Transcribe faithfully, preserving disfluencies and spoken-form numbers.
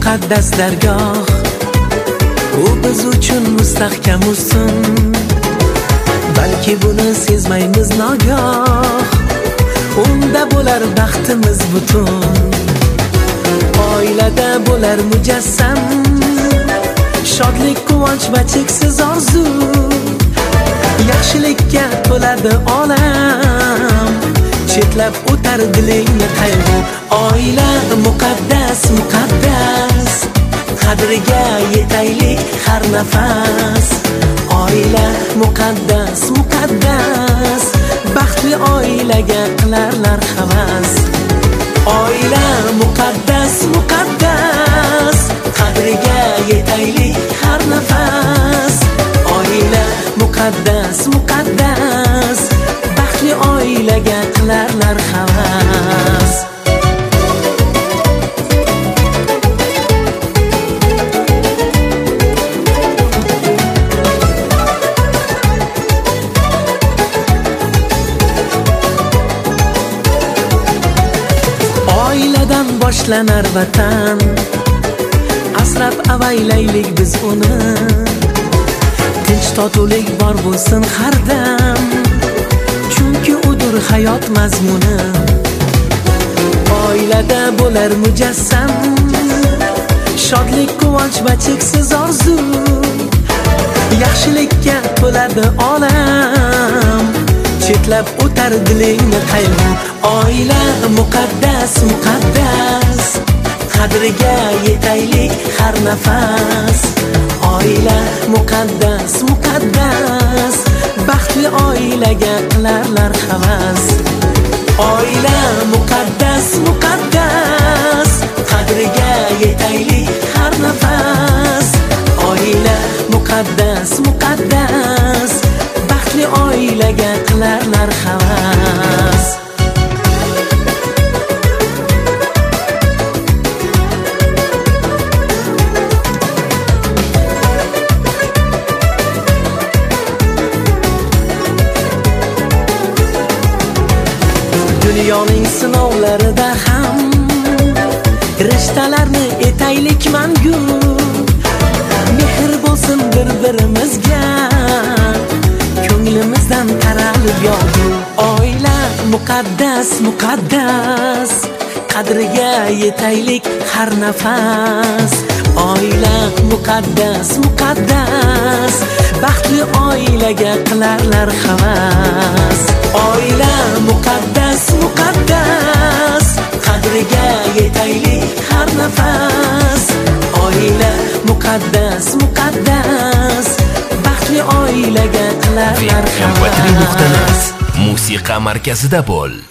muqaddas dargoh, u biz uchun mustahkam ustun. Balki buni sezmaymiz nogoh, unda bo'lar baxtimiz butun. Oilada bo'lar mujassam, shodlik, quvonch va cheksiz orzu. Yaxshilikka to'ladi olam, chetlab o'tar dilingni qayg'u. Oila muqaddas, muqaddas, qadriga yetaylik har nafas. Oila muqaddas, muqaddas, baxtli oilaga qilarlar havas. Oila muqaddas, muqaddas, qadriga yetaylik har nafas. Oila muqaddas, muqaddas, baxtli oilaga qilarlar havas. Oiladan boshlanar vatan, asrab avaylaylik biz uni. Tinch totuvlik bor bo'lsin har dam, chunki udur hayot mazmuni. Oilada bo'lar mujassam, shodlik, quvonch va cheksiz orzu. Yaxshilikka to'ladi olam, chetlab o'tar dilingni qayg'u. Oila muqaddas, muqaddas, qadriga yetaylik har nafas. Oila muqaddas, muqaddas, baxtli oilaga qilarlar havas. Oila muqaddas, muqaddas, qadriga yetaylik har nafas. Oila muqaddas, muqaddas, baxtli oilaga qilarlar havas. Dunyoning sinovlarida ham rishtalarni etaylik mangu. Mehr bo'lsin bir-birimizga, ko'nglimizdan taralib yog'du. Oila muqaddas, muqaddas, qadriga yetaylik har nafas. Oila muqaddas, muqaddas, baxtli oilaga qilarlar havas. Oila muqaddas, muqaddas, qadriga yetaylik har nafas. Oila muqaddas, muqaddas, baxtli oilaga qilarlar havas. Musiqa markazida bo'l.